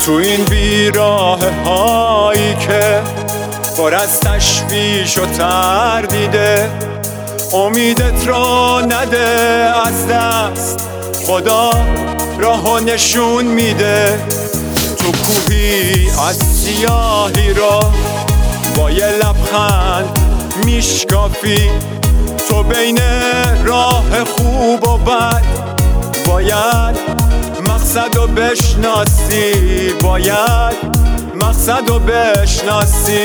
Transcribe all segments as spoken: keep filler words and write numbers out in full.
تو این بیراه هایی که پر از تشویش و تردیده، امیدت رو نده از دست، خدا راهو نشون میده. تو کوهی از سیاهی را با یه لبخند میشکافی، تو بین راه خوب و بد باید مقصد رو بشناسی، باید مقصد رو بشناسی.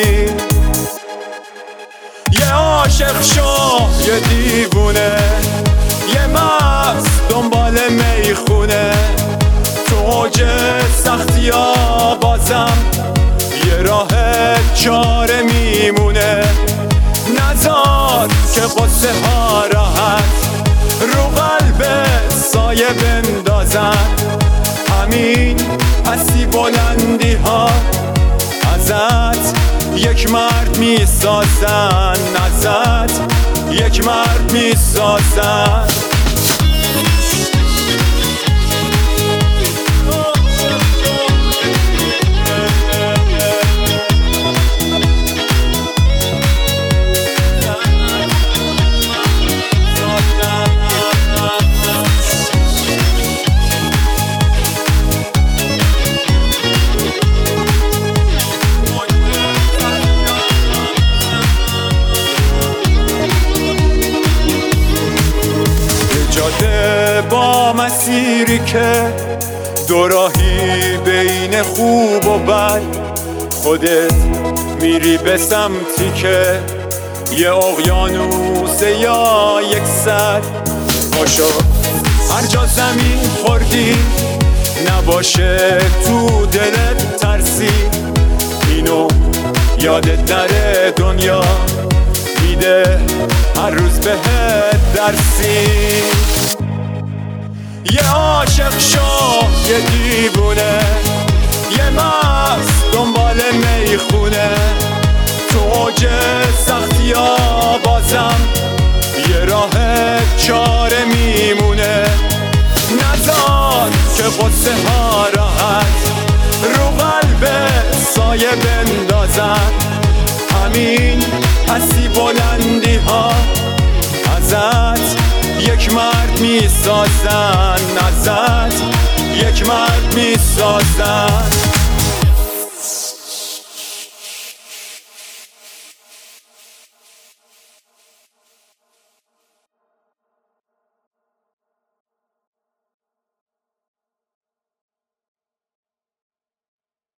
یه عاشق شو یه دیوونه، یه مست دنبال میخونه، تو اوج سختی ها بازم یه راه چاره میمونه. نذار که قصه ها راحت رو قلب سایه بندازن، همین پسی بلندی ها ازت یک مرد میسازن، ازت یک مرد میسازن. با مسیری که دوراهی بین خوب و بد، خودت میری به سمتی که یه اقیانوس یا یک سد. باشو هر جا زمین خوردی نباشه تو دلت ترسی، اینو یادت نره دنیا میده هر روز بهت درسی. یه عاشق شو یه دیوونه، یه مست دنبال میخونه، تو اوج سختی ها بازم یه راه چاره میمونه. نذار که قصه ها راحت رو قلب سایه بندازن، همین پسی بلندی ها ازت یک مرد میسازن، ازت یک مرد میسازن.